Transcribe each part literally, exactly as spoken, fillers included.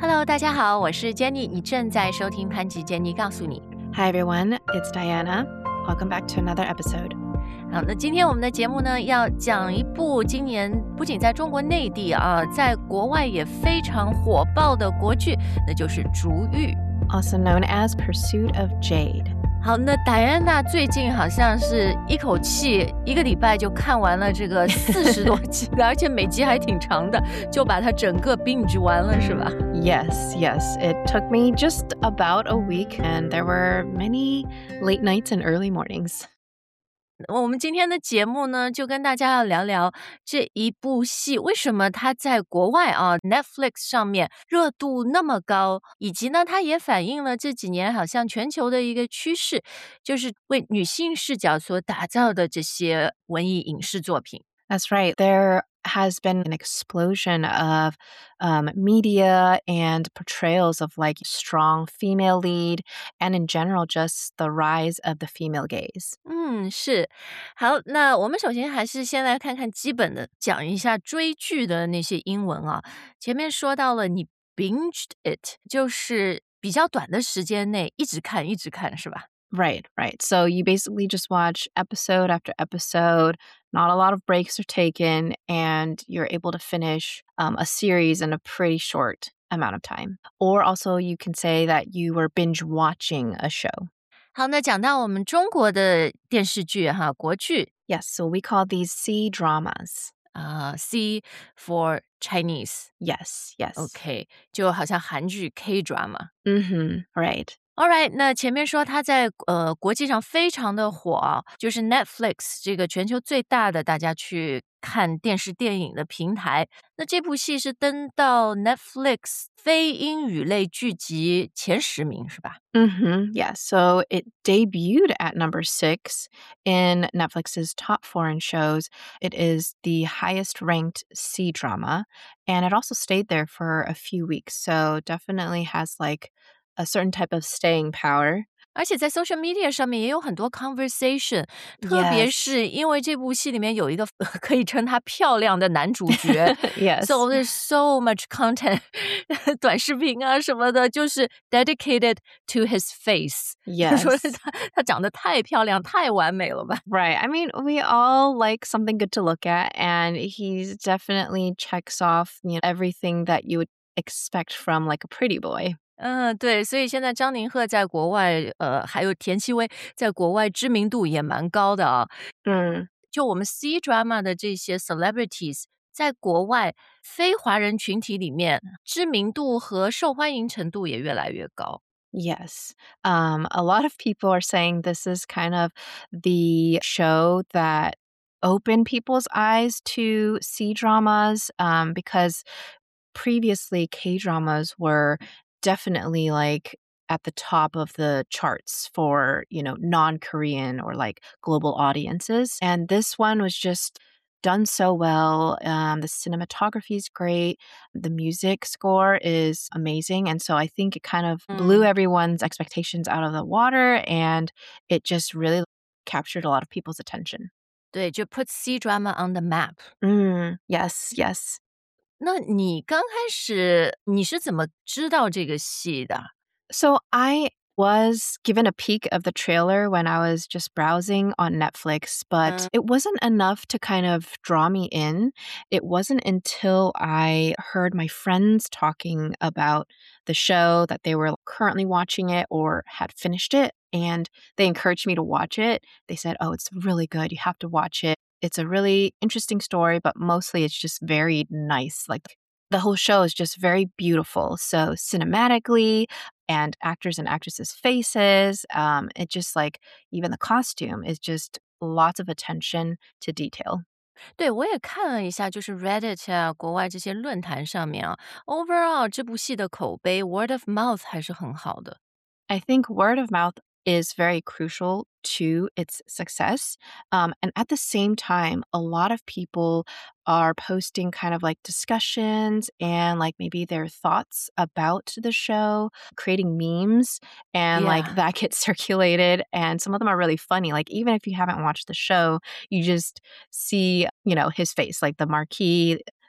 Hello， 大家好，我是 Jenny， 你正在收听潘吉 Jenny 告诉你。 Hi everyone, it's Diana. Welcome back to another episode. 好，那今天我们的节目呢，要讲一部今年不仅在中国内地啊，在国外也非常火爆的国剧，那就是《逐玉》 Also known as Pursuit of Jade. 好，那戴安娜最近好像是一口气一个礼拜就看完了这个四十多集而且每集还挺长的，就把它整个 binge 完了，是吧？ Yes, yes. It took me just about a week, and there were many late nights and early mornings. 我们今天的节目呢，就跟大家要聊聊这一部戏为什么它在国外啊 Netflix 上面热度那么高，以及呢它也反映了这几年好像全球的一个趋势，就是为女性视角所打造的这些文艺影视作品。 That's right. There has been an explosion of um, media and portrayals of like strong female lead and in general just the rise of the female gaze. 嗯，是。好，那我们首先还是先来看看基本的，讲一下追剧的那些英文啊。前面说到了你 binged it， 就是比较短的时间内一直看一直看，是吧？ Right, right. So you basically just watch episode after episode. Not a lot of breaks are taken, and you're able to finish um, a series in a pretty short amount of time. Or also, you can say that you were binge watching a show. 好，那讲到我们中国的电视剧哈，国剧 Yes, so we call these C dramas. 啊、C for Chinese， Yes, yes. OK， 就好像韩剧 K drama。 Mm-hmm. Right. Alright， 那前面说它在呃国际上非常的火啊，就是 Netflix 这个全球最大的大家去看电视电影的平台。那这部戏是登到 Netflix 非英语类剧集前十名，是吧？ Mm-hmm. Yeah, so it debuted at number six in Netflix's top foreign shows. It is the highest ranked C drama, and it also stayed there for a few weeks. So definitely has like a certain type of staying power. 而且在 social media 上面也有很多 conversation， 特别 Yes. 是因为这部戏里面有一个可以称他漂亮的男主角 Yes. So there's so much content 短视频啊什么的，就是 dedicated to his face Yes. 说是他他长得太漂亮太完美了吧。 Right. I mean, we all like something good to look at, and he definitely checks off, you know, everything that you would expect from like a pretty boy. 嗯，对，所以现在张宁赫在国外，呃，还有田七薇在国外知名度也蛮高的啊。 Mm. 就我们 C drama 的这些 celebrities， 在国外非华人群体里面，知名度和受欢迎程度也越来越高。 Yes. Um, a lot of people are saying this is kind of the show that opened people's eyes to C dramas um, because previously K dramas were definitely like at the top of the charts for, you know, non-Korean or like global audiences. And this one was just done so well. Um, the cinematography is great. The music score is amazing. And so I think it kind of blew Mm. everyone's expectations out of the water, and it just really captured a lot of people's attention. 对，就 put C drama on the map。 Mm, yes, yes. 那你刚开始你是怎么知道这个戏的？ So I was given a peek of the trailer when I was just browsing on Netflix, but Mm. it wasn't enough to kind of draw me in. It wasn't until I heard my friends talking about the show that they were currently watching it or had finished it, and they encouraged me to watch it. They said, "Oh, it's really good. You have to watch it. It's a really interesting story, but mostly it's just very nice. Like the whole show is just very beautiful. So cinematically, and actors and actresses' faces. Um, it just like even the costume is just lots of attention to detail." 对，我也看了一下，就是 Reddit 啊，国外这些论坛上面啊 overall 这部戏的口碑 word of mouth 还是很好的。 I think word of mouth is very crucial to its success. Um, and at the same time, a lot of people are posting kind of like discussions and like maybe their thoughts about the show, creating memes, and like Yeah. that gets circulated. And some of them are really funny. Like, even if you haven't watched the show, you just see, you know, his face, like the marquee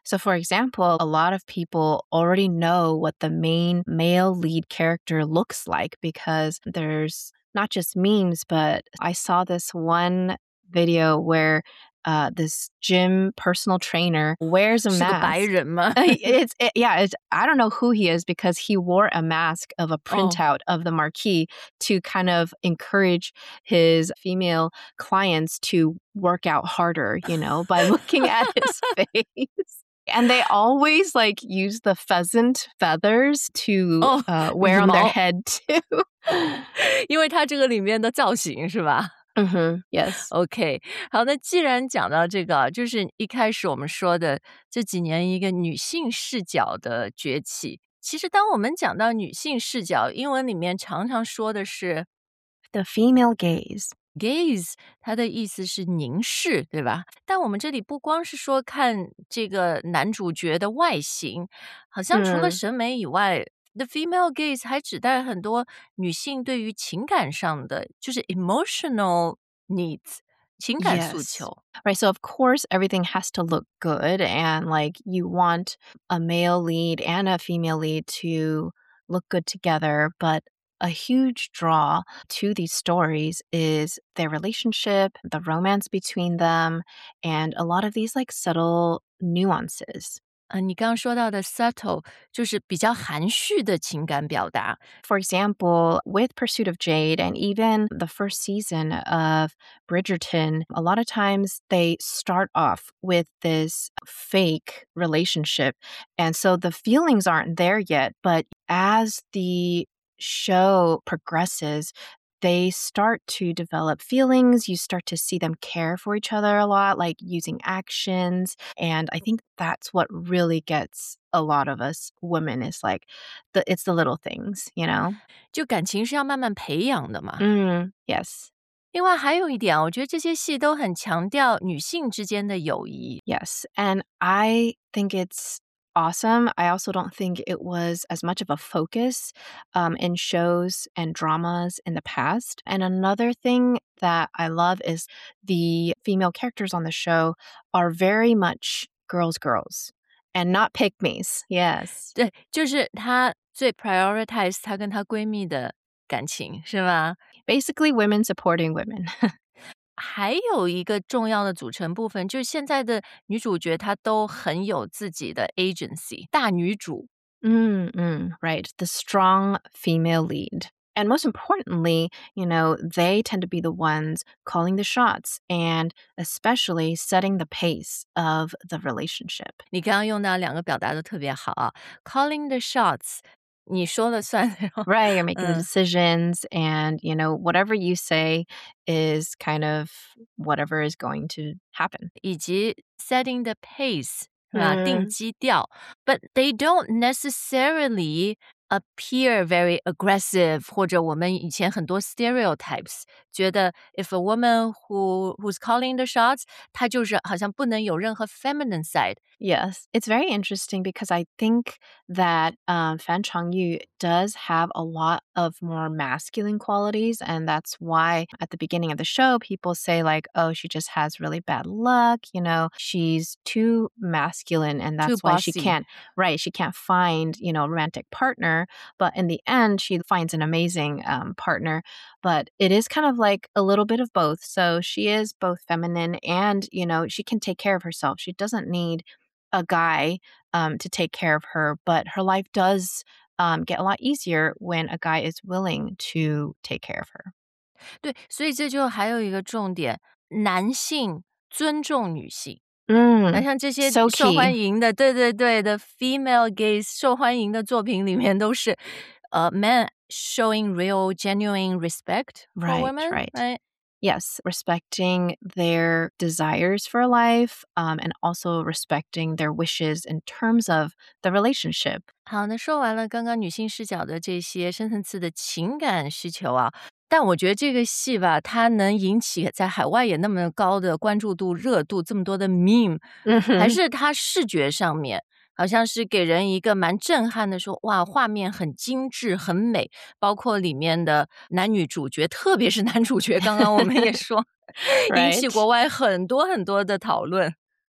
So, for example, a lot of people already know what the main male lead character looks like because there's not just memes, but I saw this one video where uh, this gym personal trainer wears a 是个白 mask. 人吗？ It's it, yeah, it's, I don't know who he is because he wore a mask of a printout of the marquee to kind of encourage his female clients to work out harder, you know, by looking at his face. And they always like use the pheasant feathers to 哦， uh, wear on their 羽毛。 head too. 因为它这个里面的造型是吧？ hmm Yes. OK， 好，那既然讲到这个，就是一开始我们说的这几年一个女性视角的崛起。其实当我们讲到女性视角，英文里面常常说的是 The female gaze. gaze， 它的意思是凝视，对吧？但我们这里不光是说看这个男主角的外形，好像除了嗯审美以外， the female gaze 还指代很多女性对于情感上的，就是 emotional needs， 情感诉 Yes. 求。 Right. So, of course, everything has to look good. And like you want a male lead and a female lead to look good together. But a huge draw to these stories is their relationship, the romance between them, and a lot of these like subtle nuances. 呃，你刚刚说到的 subtle 就是比较含蓄的情感表达。 For example, with Pursuit of Jade and even the first season of Bridgerton, a lot of times they start off with this fake relationship. And so the feelings aren't there yet. But as the show progresses, they start to develop feelings. You start to see them care for each other a lot, like using actions. And I think that's what really gets a lot of us women is like, the it's the little things, you know? 就感情是要慢慢培养的嘛。 Mm, yes. 另外还有一点啊，我觉得这些戏都很强调女性之间的友谊。 Yes. And I think it's awesome. I also don't think it was as much of a focus um, in shows and dramas in the past. And another thing that I love is the female characters on the show are very much girls, girls and not pick me's. Yes. 对，就是她最 prioritize 她跟她闺蜜的感情，是吧？ Basically, women supporting women. 还有一个重要的组成部分，就是现在的女主角她都很有自己的 agency， 大女主。 Mm, mm, right. The strong female lead. And most importantly, you know, they tend to be the ones calling the shots and especially setting the pace of the relationship. 你刚刚用到两个表达的特别好啊 ，calling the shots， 你说了算。 Right, you're making the Uh. decisions and, you know, whatever you say is kind of whatever is going to happen. 以及 setting the pace， 是吧？ 嗯。 定基调。 But they don't necessarily appear very aggressive， 或者我们以前很多 stereotypes 觉得 if a woman who who's calling the shots， 她就是好像不能有任何 feminine side。 Yes, it's very interesting because I think that um, Fan Changyu does have a lot of more masculine qualities, and that's why at the beginning of the show, people say like, "Oh, she just has really bad luck." You know, she's too masculine, and that's Too why she bossy. can't. Right, she can't find you know a romantic partner. But in the end, she finds an amazing um, partner. But it is kind of like a little bit of both. So she is both feminine, and you know, she can take care of herself. She doesn't need a guy um, to take care of her, but her life does um, get a lot easier when a guy is willing to take care of her. 对，所以这就还有一个重点，男性尊重女性。 Mm, 那像这些 so 受欢 key. 迎的，对对对的 female gaze 受欢迎的作品里面都是，呃 men showing real genuine respect for Right, women, right. right? Yes, respecting their desires for life um, and also respecting their wishes in terms of the relationship. 好，那说完了刚刚女性视角的这些深层次的情感需求啊，但我觉得这个戏吧，它能引起在海外也那么高的关注度、热度，这么多的 meme， 还 Mhm. 是它视觉上面好像是给人一个蛮震撼的说，哇，画面很精致、很美，包括里面的男女主角，特别是男主角，刚刚我们也说，引起 Right. 国外很多很多的讨论。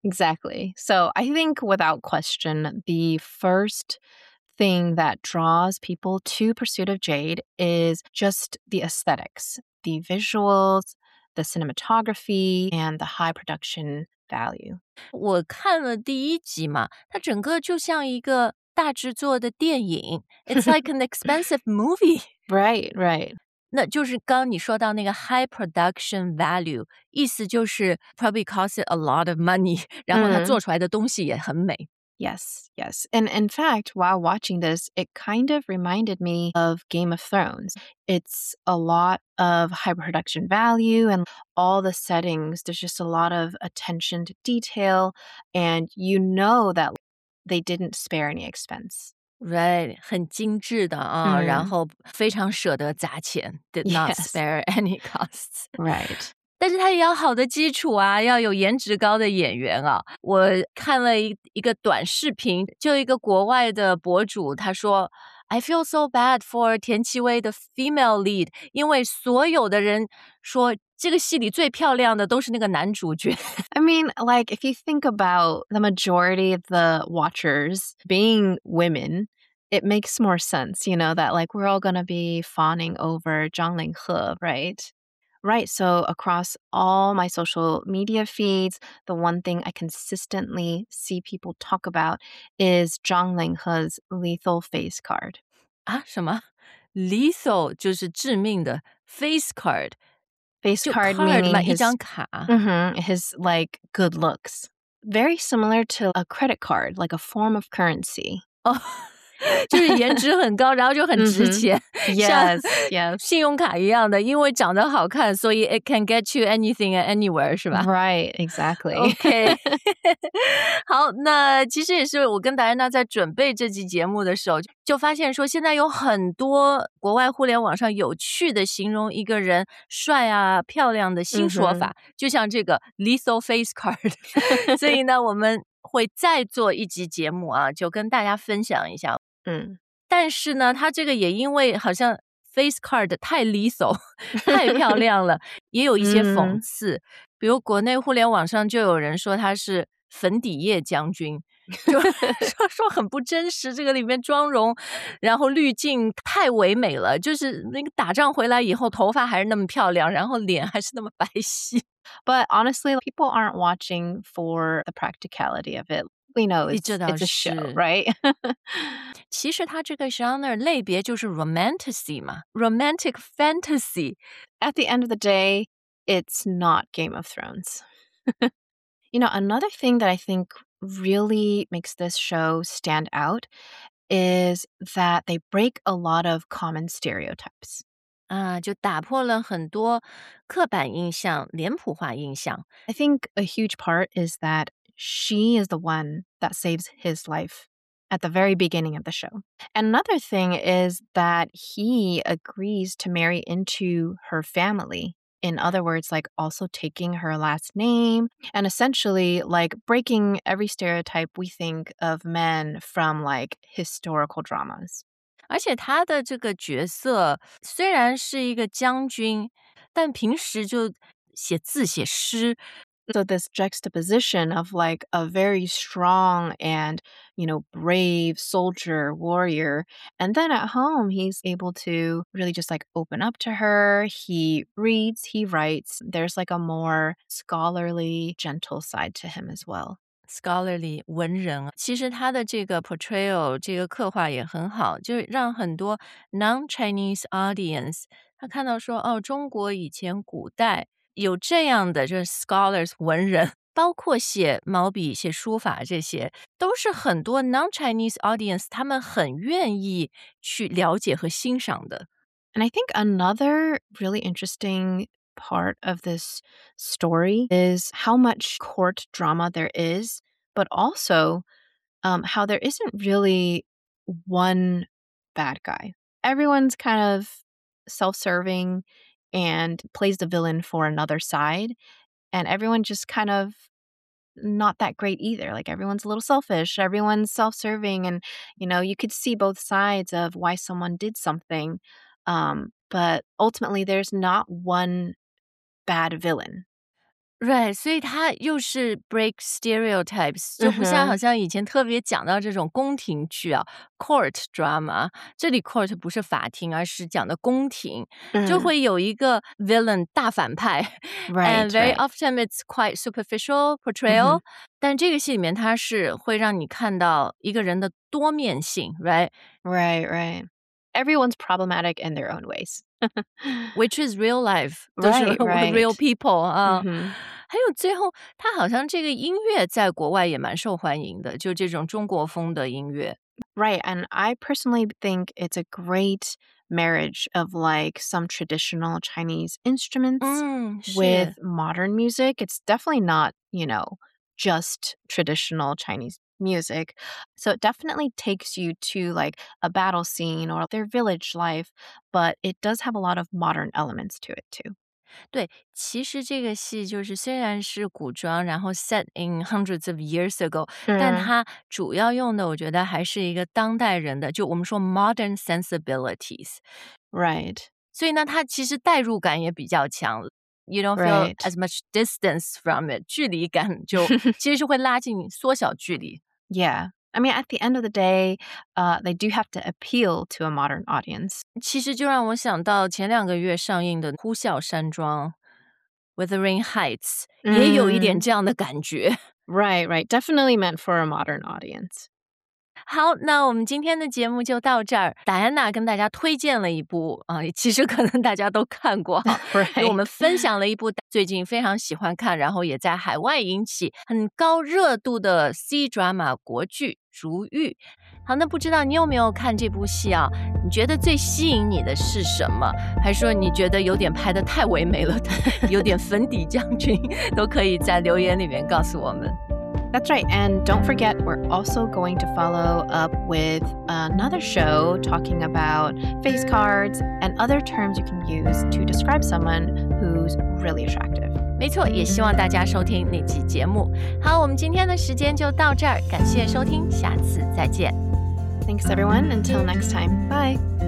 Exactly. So I think without question, the first thing that draws people to Pursuit of Jade is just the aesthetics, the visuals, the cinematography, and the high production value. 我看了第一集嘛，它整个就像一个大制作的电影，It's like an expensive movie。 Right, right. 那就是刚刚你说到那个 high production value，意思就是 probably cost it a lot of money，然后它 Mm. 做出来的东西也很美。 Yes, yes. And in fact, while watching this, it kind of reminded me of Game of Thrones. It's a lot of high production value and all the settings. There's just a lot of attention to detail, and you know that they didn't spare any expense. Right，很精致的啊，然 Mm. 后非常舍得砸钱，did not Yes, spare any costs。 right. 但是它也要好的基础啊，要有颜值高的演员啊。我看了一一个短视频，就一个国外的博主，他说 I feel so bad for 田七薇的 female lead，因为所有的人说这个戏里最漂亮的都是那个男主角。 I mean, like, if you think about the majority of the watchers being women, it makes more sense, you know, that like we're all going to be fawning over Zhang Linghe, right? Right. So across all my social media feeds, the one thing I consistently see people talk about is Zhang Linghe's lethal face card. 啊，什么 lethal 就是致命的 face card， Face 就 card card meaning 嘛，一 his 张卡。 mhm, his like good looks. Very similar to a credit card, like a form of currency. 哦，就是颜值很高，然后就很值 Mhm. 钱，像 Yes, yes. 信用卡一样的，因为长得好看，所以 it can get you anything and anywhere，是吧？ Right, exactly. OK， 好，那其实也是我跟达安娜在准备这期节目的时候，就发现说，现在有很多国外互联网上有趣的形容一个人帅啊、漂亮的新说法，就像这个 lethal face card。所以呢，我们会再做一集节目啊，就跟大家分享一下。 嗯， 但是呢，它这个也因为好像 face card 太 lethal 太漂亮了，也有一些讽刺。比如国内互联网上就有人说他是粉底液将军，就说说很不真实，这个里面妆容，然后滤镜太唯美了，就是那个打仗回来以后头发还是那么漂亮，然后脸还是那么白皙。 But honestly, people aren't watching for the practicality of it. We know 诶， it's 这倒 it's a show, 是。 right? 其实它这个 genre 类别就是 romantasy 嘛 ，romantic fantasy。 At the end of the day, it's not Game of Thrones. You know, another thing that I think really makes this show stand out is that they break a lot of common stereotypes. 啊，就打破了很多刻板印象、脸谱化印象。 I think a huge part is that she is the one that saves his life at the very beginning of the show. And another thing is that he agrees to marry into her family. In other words, like also taking her last name and essentially like breaking every stereotype we think of men from like historical dramas. 而且他的这个角色虽然是一个将军，但平时就写字写诗。 So this juxtaposition of like a very strong and, you know, brave soldier, warrior, and then at home he's able to really just like open up to her. He reads, he writes. There's like a more scholarly, gentle side to him as well. scholarly 文人，其实他的这个 portrayal 这个刻画也很好，就让很多 non-Chinese audience 他看到说，哦，中国以前古代有这样的就是 scholars 文人，包括写毛笔、写书法这些，都是很多 non-Chinese audience 他们很愿意去了解和欣赏的。 And I think another really interesting part of this story is how much court drama there is, but also um, how there isn't really one bad guy. Everyone's kind of self serving and plays the villain for another side. And everyone just kind of not that great either. Like everyone's a little selfish, everyone's self serving. And, you know, you could see both sides of why someone did something. Um, but ultimately, there's not one bad villain. Right， 所以它又是 break stereotypes， 就不像好像以前特别讲到这种宫廷剧啊、嗯、court drama， 这里 court 不是法庭，而是讲的宫廷，嗯、就会有一个 villain 大反派 right, and very right. often it's quite superficial portrayal、嗯、但这个戏里面它是会让你看到一个人的多面性 right right right everyone's problematic in their own ways which is real life 都是 right, right. real people 啊、 嗯、 还有最后它好像这个音乐在国外也蛮受欢迎的，就这种中国风的音乐。 Right, and I personally think it's a great marriage of like some traditional Chinese instruments mm, with modern music. It's definitely not, you know, just traditional Chinese music. So it definitely takes you to like a battle scene or their village life, but it does have a lot of modern elements to it too. 对，其实这个戏就是虽然是古装，然后 set in hundreds of years ago，、嗯、但它主要用的我觉得还是一个当代人的，就我们说 modern sensibilities。 Right. 所以呢，它其实代入感也比较强。You don't feel、right. as much distance from it， 距离感就其实是会拉近缩小距离。 Yeah. I mean, at the end of the day, uh, they do have to appeal to a modern audience. 其实就让我想到前两个月上映的《呼啸山庄》Wuthering Heights、嗯、也有一点这样的感觉。 Right, right. Definitely meant for a modern audience. 好，那我们今天的节目就到这儿。戴安娜跟大家推荐了一部啊、呃，其实可能大家都看过哈， right. 我们分享了一部最近非常喜欢看，然后也在海外引起很高热度的 C drama 国剧《如玉》。好，那不知道你有没有看这部戏啊？你觉得最吸引你的是什么？还是说你觉得有点拍得太唯美了，有点粉底将军，都可以在留言里面告诉我们。 That's right. And don't forget, we're also going to follow up with another show talking about face cards and other terms you can use to describe someone who's really attractive. 没错，也希望大家收听那期节目。好，我们今天的时间就到这儿，感谢收听，下次再见。 Thanks, everyone. Until next time. Bye.